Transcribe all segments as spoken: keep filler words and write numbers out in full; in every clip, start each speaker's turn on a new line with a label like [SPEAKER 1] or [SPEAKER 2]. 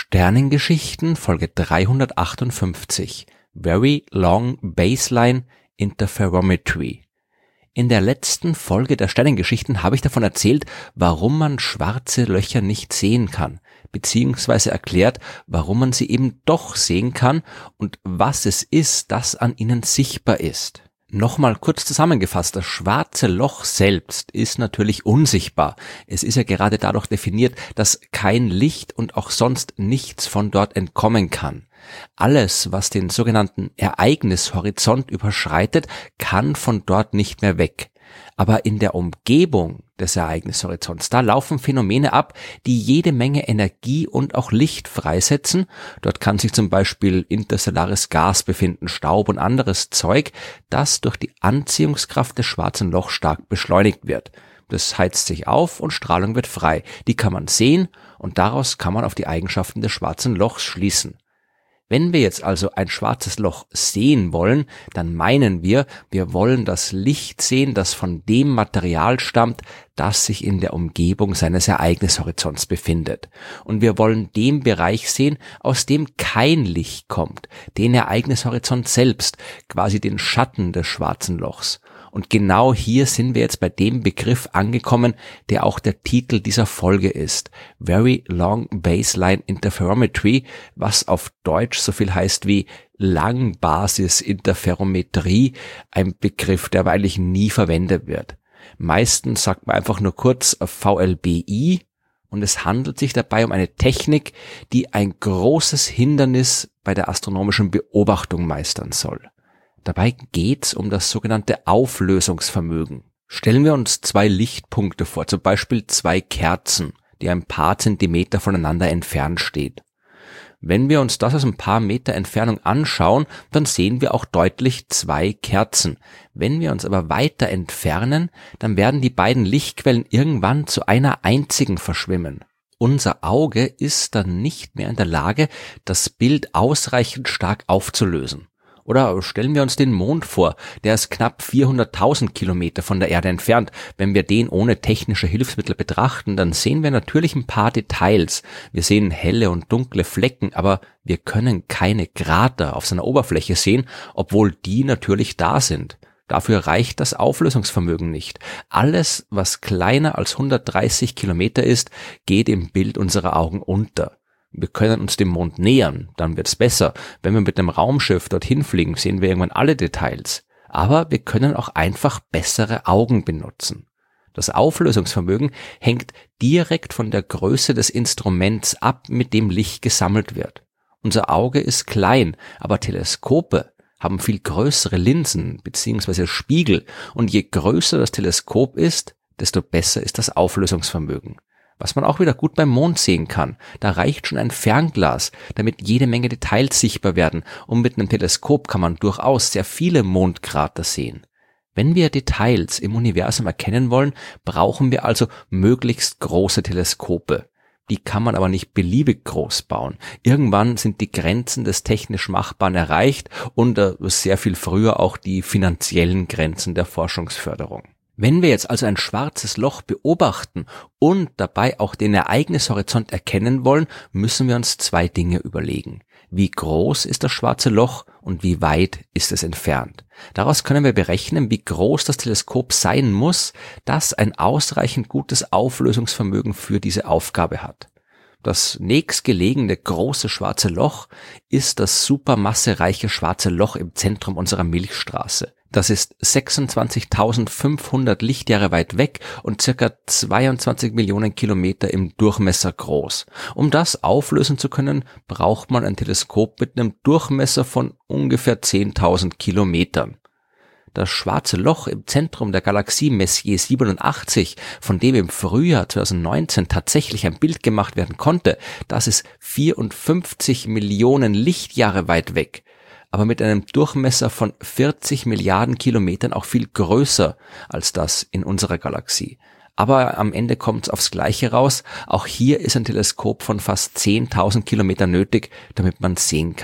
[SPEAKER 1] Sternengeschichten Folge dreihundertachtundfünfzig Very Long Baseline Interferometry. In der letzten Folge der Sternengeschichten habe ich davon erzählt, warum man schwarze Löcher nicht sehen kann, beziehungsweise erklärt, warum man sie eben doch sehen kann und was es ist, das an ihnen sichtbar ist. Nochmal kurz zusammengefasst, das schwarze Loch selbst ist natürlich unsichtbar. Es ist ja gerade dadurch definiert, dass kein Licht und auch sonst nichts von dort entkommen kann. Alles, was den sogenannten Ereignishorizont überschreitet, kann von dort nicht mehr weg. Aber in der Umgebung des Ereignishorizonts, da laufen Phänomene ab, die jede Menge Energie und auch Licht freisetzen. Dort kann sich zum Beispiel interstellares Gas befinden, Staub und anderes Zeug, das durch die Anziehungskraft des schwarzen Lochs stark beschleunigt wird. Das heizt sich auf und Strahlung wird frei. Die kann man sehen und daraus kann man auf die Eigenschaften des schwarzen Lochs schließen. Wenn wir jetzt also ein schwarzes Loch sehen wollen, dann meinen wir, wir wollen das Licht sehen, das von dem Material stammt, das sich in der Umgebung seines Ereignishorizonts befindet. Und wir wollen den Bereich sehen, aus dem kein Licht kommt, den Ereignishorizont selbst, quasi den Schatten des schwarzen Lochs. Und genau hier sind wir jetzt bei dem Begriff angekommen, der auch der Titel dieser Folge ist. Very Long Baseline Interferometry, was auf Deutsch so viel heißt wie Langbasis-Interferometrie, ein Begriff, der aber eigentlich nie verwendet wird. Meistens sagt man einfach nur kurz V L B I und es handelt sich dabei um eine Technik, die ein großes Hindernis bei der astronomischen Beobachtung meistern soll. Dabei geht's um das sogenannte Auflösungsvermögen. Stellen wir uns zwei Lichtpunkte vor, zum Beispiel zwei Kerzen, die ein paar Zentimeter voneinander entfernt stehen. Wenn wir uns das aus ein paar Meter Entfernung anschauen, dann sehen wir auch deutlich zwei Kerzen. Wenn wir uns aber weiter entfernen, dann werden die beiden Lichtquellen irgendwann zu einer einzigen verschwimmen. Unser Auge ist dann nicht mehr in der Lage, das Bild ausreichend stark aufzulösen. Oder stellen wir uns den Mond vor, der ist knapp vierhunderttausend Kilometer von der Erde entfernt. Wenn wir den ohne technische Hilfsmittel betrachten, dann sehen wir natürlich ein paar Details. Wir sehen helle und dunkle Flecken, aber wir können keine Krater auf seiner Oberfläche sehen, obwohl die natürlich da sind. Dafür reicht das Auflösungsvermögen nicht. Alles, was kleiner als hundertdreißig Kilometer ist, geht im Bild unserer Augen unter. Wir können uns dem Mond nähern, dann wird's besser. Wenn wir mit einem Raumschiff dorthin fliegen, sehen wir irgendwann alle Details. Aber wir können auch einfach bessere Augen benutzen. Das Auflösungsvermögen hängt direkt von der Größe des Instruments ab, mit dem Licht gesammelt wird. Unser Auge ist klein, aber Teleskope haben viel größere Linsen bzw. Spiegel. Und je größer das Teleskop ist, desto besser ist das Auflösungsvermögen. Was man auch wieder gut beim Mond sehen kann. Da reicht schon ein Fernglas, damit jede Menge Details sichtbar werden. Und mit einem Teleskop kann man durchaus sehr viele Mondkrater sehen. Wenn wir Details im Universum erkennen wollen, brauchen wir also möglichst große Teleskope. Die kann man aber nicht beliebig groß bauen. Irgendwann sind die Grenzen des technisch Machbaren erreicht und äh, sehr viel früher auch die finanziellen Grenzen der Forschungsförderung. Wenn wir jetzt also ein schwarzes Loch beobachten und dabei auch den Ereignishorizont erkennen wollen, müssen wir uns zwei Dinge überlegen. Wie groß ist das schwarze Loch und wie weit ist es entfernt? Daraus können wir berechnen, wie groß das Teleskop sein muss, das ein ausreichend gutes Auflösungsvermögen für diese Aufgabe hat. Das nächstgelegene große schwarze Loch ist das supermassereiche schwarze Loch im Zentrum unserer Milchstraße. Das ist sechsundzwanzigtausendfünfhundert Lichtjahre weit weg und circa zweiundzwanzig Millionen Kilometer im Durchmesser groß. Um das auflösen zu können, braucht man ein Teleskop mit einem Durchmesser von ungefähr zehntausend Kilometern. Das schwarze Loch im Zentrum der Galaxie Messier siebenundachtzig, von dem im Frühjahr zweitausendneunzehn tatsächlich ein Bild gemacht werden konnte, das ist vierundfünfzig Millionen Lichtjahre weit weg, aber mit einem Durchmesser von vierzig Milliarden Kilometern auch viel größer als das in unserer Galaxie. Aber am Ende kommt es aufs Gleiche raus. Auch hier ist ein Teleskop von fast zehntausend Kilometern nötig, damit man sehen kann.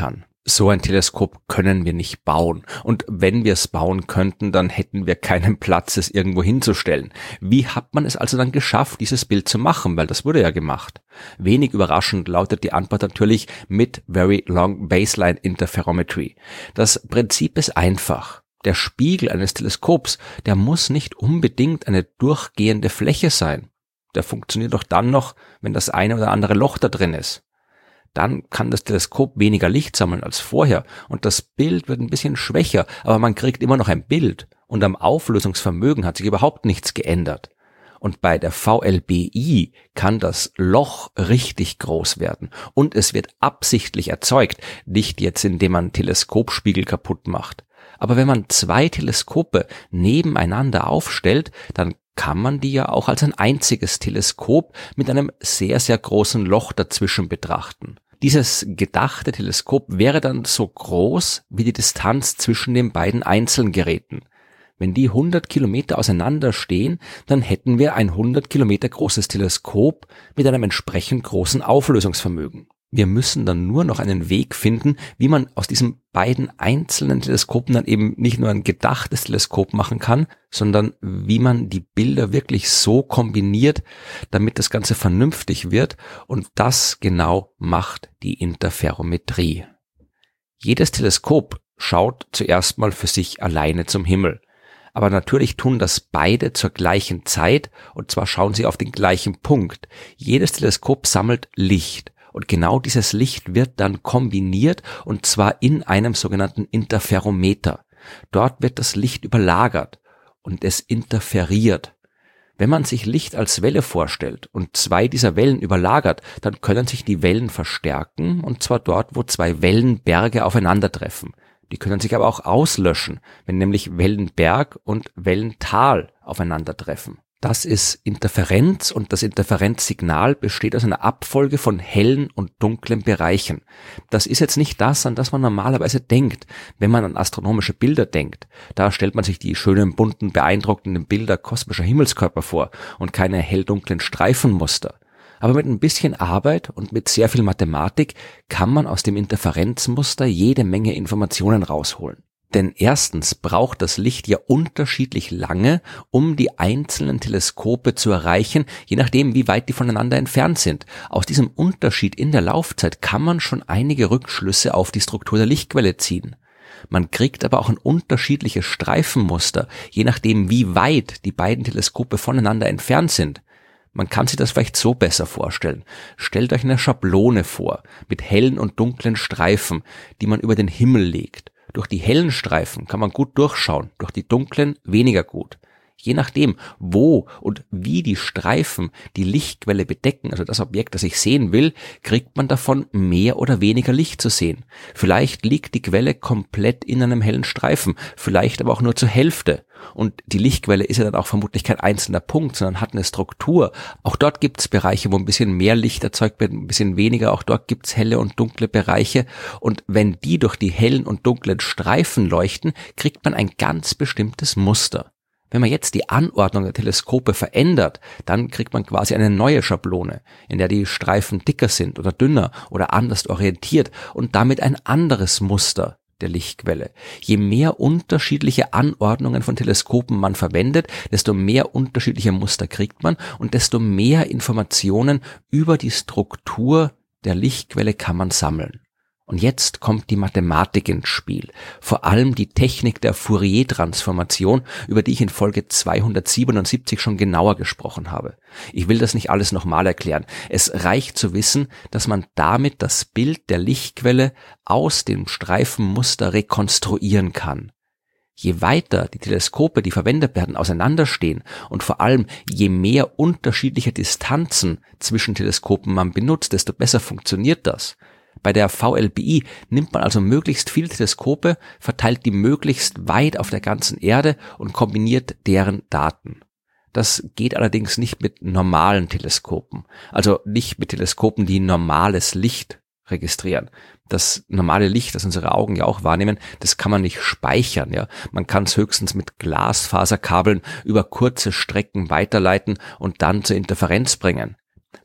[SPEAKER 1] So ein Teleskop können wir nicht bauen. Und wenn wir es bauen könnten, dann hätten wir keinen Platz, es irgendwo hinzustellen. Wie hat man es also dann geschafft, dieses Bild zu machen? Weil das wurde ja gemacht. Wenig überraschend lautet die Antwort natürlich mit Very Long Baseline Interferometry. Das Prinzip ist einfach. Der Spiegel eines Teleskops, der muss nicht unbedingt eine durchgehende Fläche sein. Der funktioniert doch dann noch, wenn das eine oder andere Loch da drin ist. Dann kann das Teleskop weniger Licht sammeln als vorher und das Bild wird ein bisschen schwächer, aber man kriegt immer noch ein Bild und am Auflösungsvermögen hat sich überhaupt nichts geändert. Und bei der V L B I kann das Loch richtig groß werden und es wird absichtlich erzeugt, nicht jetzt indem man Teleskopspiegel kaputt macht. Aber wenn man zwei Teleskope nebeneinander aufstellt, dann kann man die ja auch als ein einziges Teleskop mit einem sehr, sehr großen Loch dazwischen betrachten. Dieses gedachte Teleskop wäre dann so groß wie die Distanz zwischen den beiden Einzelgeräten. Wenn die hundert Kilometer auseinander stehen, dann hätten wir ein hundert Kilometer großes Teleskop mit einem entsprechend großen Auflösungsvermögen. Wir müssen dann nur noch einen Weg finden, wie man aus diesen beiden einzelnen Teleskopen dann eben nicht nur ein gedachtes Teleskop machen kann, sondern wie man die Bilder wirklich so kombiniert, damit das Ganze vernünftig wird. Und das genau macht die Interferometrie. Jedes Teleskop schaut zuerst mal für sich alleine zum Himmel. Aber natürlich tun das beide zur gleichen Zeit und zwar schauen sie auf den gleichen Punkt. Jedes Teleskop sammelt Licht. Und genau dieses Licht wird dann kombiniert und zwar in einem sogenannten Interferometer. Dort wird das Licht überlagert und es interferiert. Wenn man sich Licht als Welle vorstellt und zwei dieser Wellen überlagert, dann können sich die Wellen verstärken und zwar dort, wo zwei Wellenberge aufeinandertreffen. Die können sich aber auch auslöschen, wenn nämlich Wellenberg und Wellental aufeinandertreffen. Das ist Interferenz und das Interferenzsignal besteht aus einer Abfolge von hellen und dunklen Bereichen. Das ist jetzt nicht das, an das man normalerweise denkt, wenn man an astronomische Bilder denkt. Da stellt man sich die schönen, bunten, beeindruckenden Bilder kosmischer Himmelskörper vor und keine hell-dunklen Streifenmuster. Aber mit ein bisschen Arbeit und mit sehr viel Mathematik kann man aus dem Interferenzmuster jede Menge Informationen rausholen. Denn erstens braucht das Licht ja unterschiedlich lange, um die einzelnen Teleskope zu erreichen, je nachdem, wie weit die voneinander entfernt sind. Aus diesem Unterschied in der Laufzeit kann man schon einige Rückschlüsse auf die Struktur der Lichtquelle ziehen. Man kriegt aber auch ein unterschiedliches Streifenmuster, je nachdem, wie weit die beiden Teleskope voneinander entfernt sind. Man kann sich das vielleicht so besser vorstellen. Stellt euch eine Schablone vor, mit hellen und dunklen Streifen, die man über den Himmel legt. Durch die hellen Streifen kann man gut durchschauen, durch die dunklen weniger gut. Je nachdem, wo und wie die Streifen die Lichtquelle bedecken, also das Objekt, das ich sehen will, kriegt man davon mehr oder weniger Licht zu sehen. Vielleicht liegt die Quelle komplett in einem hellen Streifen, vielleicht aber auch nur zur Hälfte. Und die Lichtquelle ist ja dann auch vermutlich kein einzelner Punkt, sondern hat eine Struktur. Auch dort gibt es Bereiche, wo ein bisschen mehr Licht erzeugt wird, ein bisschen weniger. Auch dort gibt es helle und dunkle Bereiche. Und wenn die durch die hellen und dunklen Streifen leuchten, kriegt man ein ganz bestimmtes Muster. Wenn man jetzt die Anordnung der Teleskope verändert, dann kriegt man quasi eine neue Schablone, in der die Streifen dicker sind oder dünner oder anders orientiert und damit ein anderes Muster der Lichtquelle. Je mehr unterschiedliche Anordnungen von Teleskopen man verwendet, desto mehr unterschiedliche Muster kriegt man und desto mehr Informationen über die Struktur der Lichtquelle kann man sammeln. Und jetzt kommt die Mathematik ins Spiel, vor allem die Technik der Fourier-Transformation, über die ich in Folge zweihundertsiebenundsiebzig schon genauer gesprochen habe. Ich will das nicht alles nochmal erklären. Es reicht zu wissen, dass man damit das Bild der Lichtquelle aus dem Streifenmuster rekonstruieren kann. Je weiter die Teleskope, die verwendet werden, auseinanderstehen und vor allem je mehr unterschiedliche Distanzen zwischen Teleskopen man benutzt, desto besser funktioniert das. Bei der V L B I nimmt man also möglichst viele Teleskope, verteilt die möglichst weit auf der ganzen Erde und kombiniert deren Daten. Das geht allerdings nicht mit normalen Teleskopen, also nicht mit Teleskopen, die normales Licht registrieren. Das normale Licht, das unsere Augen ja auch wahrnehmen, das kann man nicht speichern. Ja, man kann es höchstens mit Glasfaserkabeln über kurze Strecken weiterleiten und dann zur Interferenz bringen.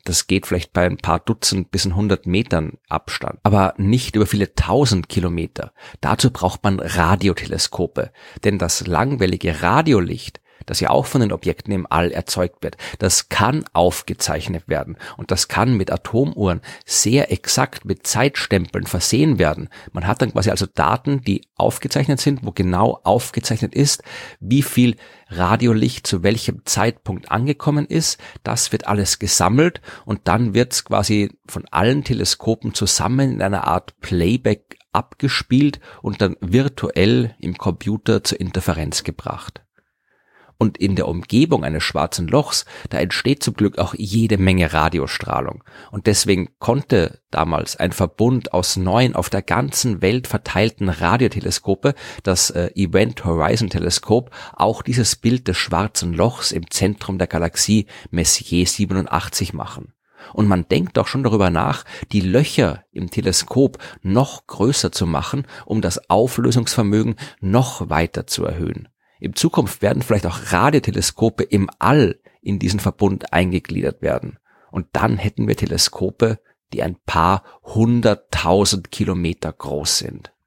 [SPEAKER 1] Das geht vielleicht bei ein paar Dutzend bis hundert Metern Abstand, aber nicht über viele tausend Kilometer. Dazu braucht man Radioteleskope, denn das langwellige Radiolicht, das ja auch von den Objekten im All erzeugt wird, das kann aufgezeichnet werden und das kann mit Atomuhren sehr exakt mit Zeitstempeln versehen werden. Man hat dann quasi also Daten, die aufgezeichnet sind, wo genau aufgezeichnet ist, wie viel Radiolicht zu welchem Zeitpunkt angekommen ist. Das wird alles gesammelt und dann wird es quasi von allen Teleskopen zusammen in einer Art Playback abgespielt und dann virtuell im Computer zur Interferenz gebracht. Und in der Umgebung eines schwarzen Lochs, da entsteht zum Glück auch jede Menge Radiostrahlung. Und deswegen konnte damals ein Verbund aus neun auf der ganzen Welt verteilten Radioteleskope, das äh, Event Horizon Teleskop, auch dieses Bild des schwarzen Lochs im Zentrum der Galaxie Messier siebenundachtzig machen. Und man denkt auch schon darüber nach, die Löcher im Teleskop noch größer zu machen, um das Auflösungsvermögen noch weiter zu erhöhen. In Zukunft werden vielleicht auch Radioteleskope im All in diesen Verbund eingegliedert werden. Und dann hätten wir Teleskope, die ein paar hunderttausend Kilometer groß sind.